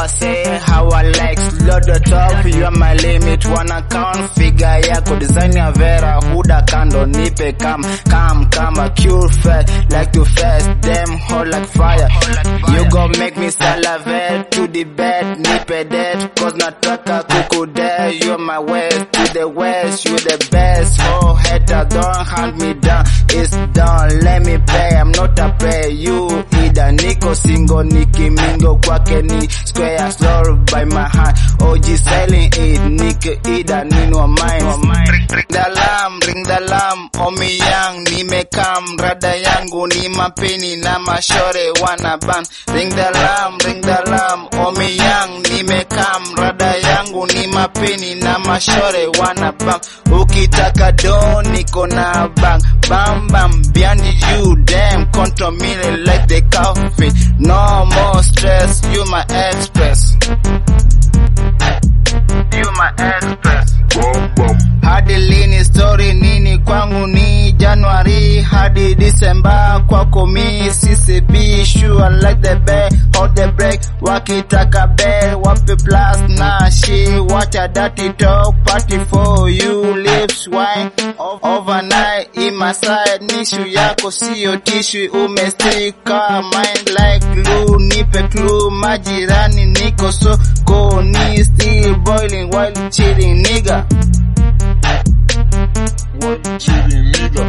I say, how I like, load the top, you are my limit, wanna count, figure yako, design ya vera, huda kando, nipe come, a cure fat, like to fast, them hot like fire, you gon' make me salivate, to the bed, nipe dead, cause nataka kuku there, you're my west, to the west, you the best, oh hater, don't hunt me down, it's done, let me pay, I'm not a pay, you either, niko single, niki mingo, kwake ni square, slow by my hand, OG selling it, niki either, nino mine, ring the lamb, omi yang, nimekam, rada yangu, ni mapeni, na mashore, wana ban, ring the lamb, omi yang, nimekam, rada yangu, ni mapeni, na mashore, wana ban, ukitaka do, niko na bang, bam, behind you, damn, control me like the coffee, no more stress, you my express, you my express, hadi lini story nini kwangu ni January hadi December kwako mi CCP sure like the bed hold the break wakitaka bed wapi plus na she watch a dirty talk party for you lips wine overnight in my side nishu yako siyo tissue umestika mind like glue nipe clue majirani niko so ni still boiling while chilling nigga. While chilling nigga.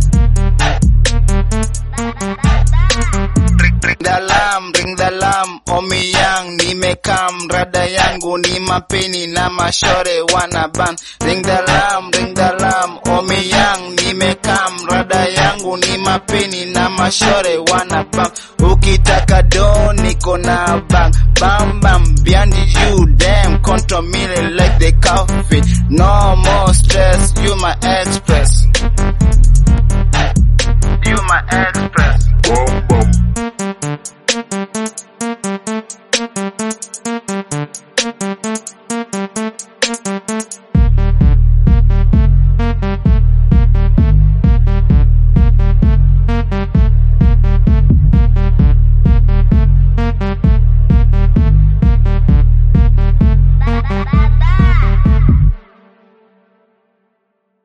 Ring the lamb, omi yang, nimekam, rada yangu, ni mapeni, na mashore, wana ban. Ring the lamb, omi yang, nimekam, rada yangu, ni mapeni, na mashore, wana ban. Ukitaka do, niko na bang, bam, behind you, damn, control me like the coffee, no more